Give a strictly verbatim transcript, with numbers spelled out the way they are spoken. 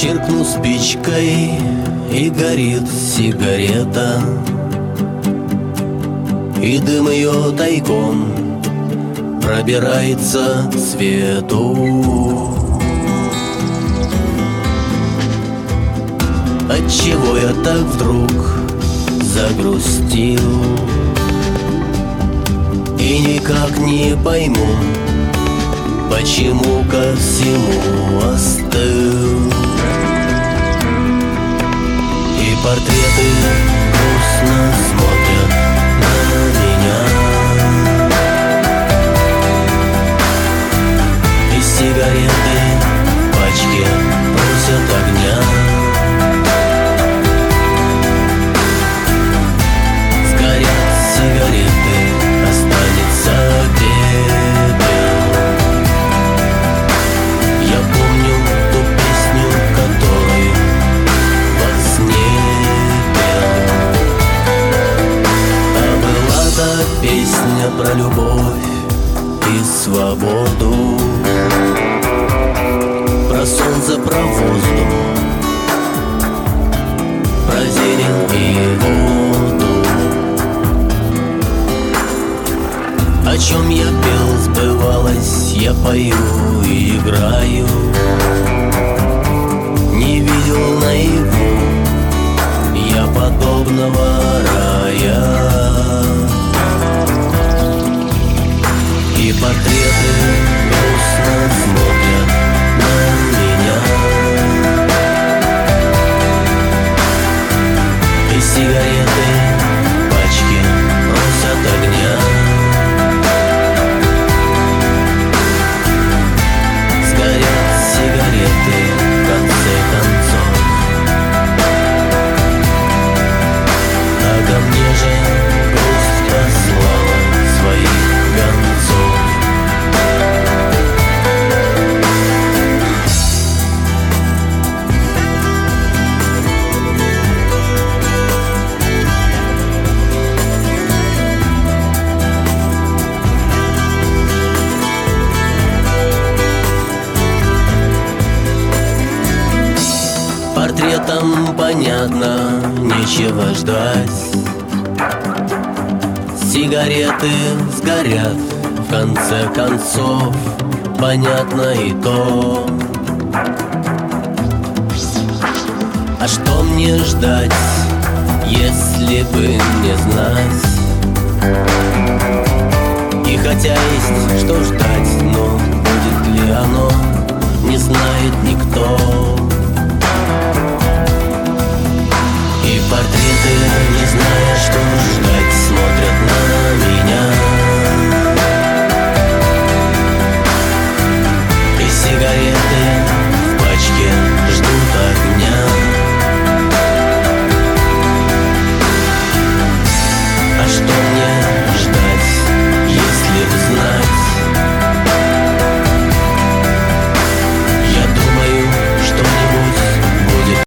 Чиркну спичкой, и горит сигарета, и дым ее тайком пробирается к свету. Отчего я так вдруг загрустил и никак не пойму, почему ко всему остыл. И портреты грустно смотрят на меня, и сигареты в пачке просят огня. Сгорят сигареты, останется пепел. Я помню ту песню, которую во сне пел. А была та песня про любовь и свободу, про солнце, про воздух, про зелень и воду. О чем я пел, сбывалось, я пою и играю. Не видел наяву я подобного рая. И портреты грустно смотрят на меня, и сигареты в пачке просят огня. Сгорят сигареты в конце концов, а ко мне же грусть послала своих гонцов. Портретам понятно, нечего ждать. Сигареты сгорят, в конце концов, понятно и то. А что мне ждать, если бы не знать,